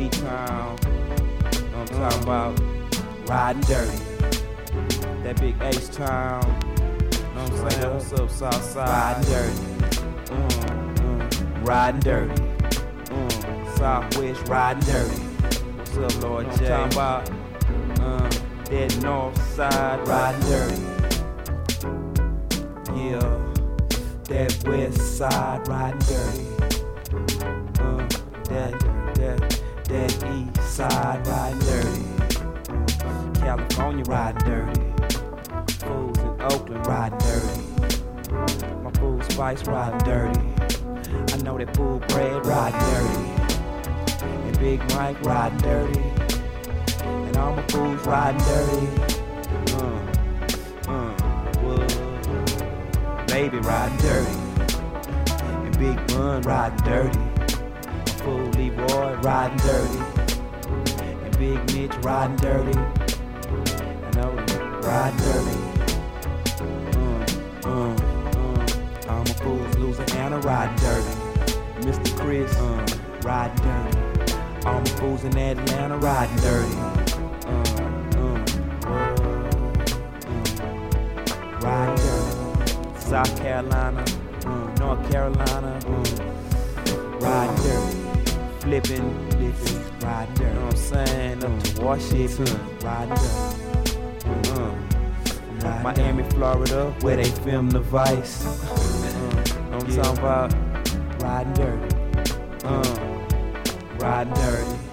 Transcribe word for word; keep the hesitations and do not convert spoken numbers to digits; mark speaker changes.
Speaker 1: E-Town. You know what I'm talking about? Riding dirty. That big H-Town. You know what I'm saying? What's up, Southside? Riding dirty. Mm, mm. Riding dirty. Mm. Southwest riding dirty. What's up, Lord J? You know what I'm talking about? Uh, that north side riding dirty. Yeah. That west side riding dirty. Uh, that, that, that east side riding dirty. California riding dirty. Fools in Oakland riding dirty. My fool Spice riding dirty. I know that fool Bread riding dirty. And Big Mike riding dirty. And all my fools riding dirty. Uh, uh, whoa. Baby riding dirty. And Big Bun riding dirty. My fool Leroy riding dirty. And Big Mitch riding dirty. I know riding dirty. Uh, uh, uh. All my fools Louisiana riding dirty. Mister Chris uh, riding dirty. All my fools in Atlanta riding dirty. Uh, uh, uh, riding dirty. South Carolina, uh, North Carolina, uh, riding dirty. Flipping, flipping, riding dirty. You know what I'm saying? Up to Washington, riding dirty. Uh, uh, Miami, Florida, where they film the Vice. Uh, know what I'm talking about? Riding dirty. Uh, riding dirty.